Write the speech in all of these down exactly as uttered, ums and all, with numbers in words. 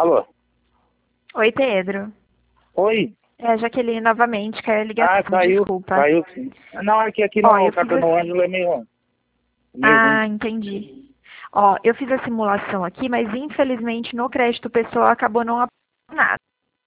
Alô? Oi, Pedro. Oi? É a Jaqueline novamente, quero ligar. Ah, caiu. Desculpa. Caiu sim. Não, aqui, aqui Ó, no eu fiz Catano a- Ângelo é meio, meio ruim. Ah, entendi. Ó, eu fiz a simulação aqui, mas infelizmente no crédito pessoal acabou não aprovando nada.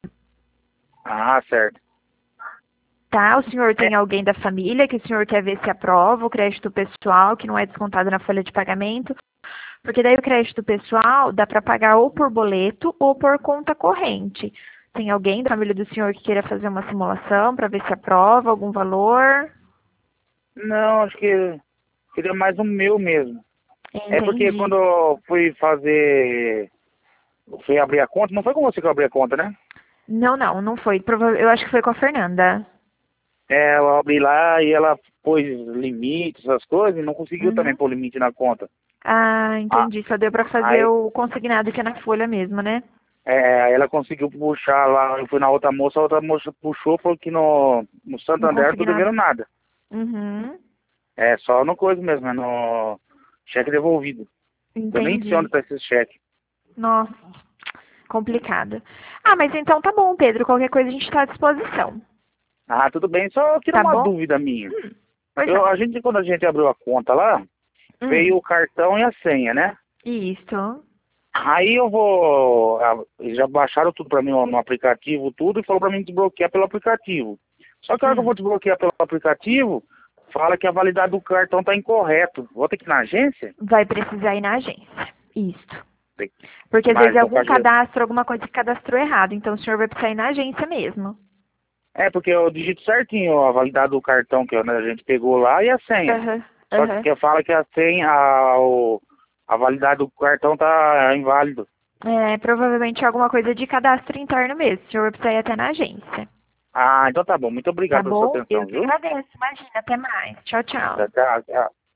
Ah, certo. Tá? O senhor tem É. alguém da família que o senhor quer ver se aprova o crédito pessoal, que não é descontado na folha de pagamento? Porque daí o crédito pessoal dá para pagar ou por boleto ou por conta corrente. Tem alguém da família do senhor que queira fazer uma simulação para ver se aprova algum valor? Não, acho que seria mais o meu mesmo. É porque Entendi. quando eu fui fazer... Fui abrir a conta, não foi com você que eu abri a conta, né? Não, não, não foi. Prova- Eu acho que foi com a Fernanda. É, eu abri lá e ela pôs limites, essas coisas, e não conseguiu também Uhum. pôr limite na conta. Ah, Ah, entendi. Só deu para fazer aí, o consignado que é na folha mesmo, né? é, aí ela conseguiu puxar lá, eu fui na outra moça, a outra moça puxou, falou que no, no No Santander não tô consignado. devendo nada. Uhum. É só no coisa mesmo, é no cheque devolvido. Eu nem sei onde Entendi. tá esse cheque. Nossa, complicado. Ah, mas então tá bom, Pedro. Qualquer coisa a gente está à disposição. Ah, tudo bem, só tira Tá uma bom? dúvida minha. Hum, pois Eu, não. a gente, quando a gente abriu a conta lá, Hum, veio o cartão e a senha, né? isso. Aí eu vou. ah, Eles já baixaram tudo pra mim no no aplicativo, tudo, e falou pra mim desbloquear pelo aplicativo. Só que a hora que eu Hum. vou desbloquear pelo aplicativo, fala que a validade do cartão tá incorreto. Vou ter que ir na agência? Vai precisar ir na agência. Isso. Tem- Porque às vezes Mas é eu algum faço. cadastro, alguma coisa que cadastrou errado. Então o senhor vai precisar ir na agência mesmo. É, porque eu digito certinho a validade do cartão que a gente pegou lá e a senha. Aham, Só que aham. que fala que a senha, a, o- a validade do cartão tá inválido. É, provavelmente é alguma coisa de cadastro interno mesmo. O senhor vai precisar ir até na agência. Ah, então tá bom. Muito Tá obrigado pela sua bom? atenção, Eu que viu? agradeço. Imagina. Até mais. Tchau, tchau. Tchau, tchau.